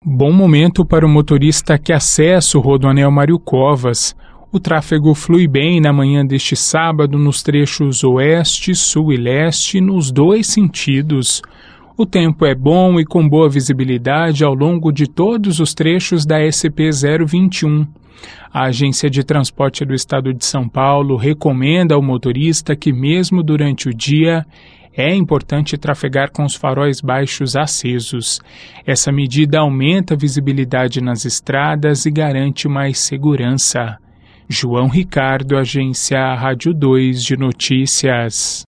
Bom momento para o motorista que acessa o Rodoanel Mário Covas. O tráfego flui bem na manhã deste sábado nos trechos oeste, sul e leste, nos dois sentidos. O tempo é bom e com boa visibilidade ao longo de todos os trechos da SP-021. A Agência de Transporte do Estado de São Paulo recomenda ao motorista que, mesmo durante o dia, é importante trafegar com os faróis baixos acesos. Essa medida aumenta a visibilidade nas estradas e garante mais segurança. João Ricardo, Agência Rádio 2 de Notícias.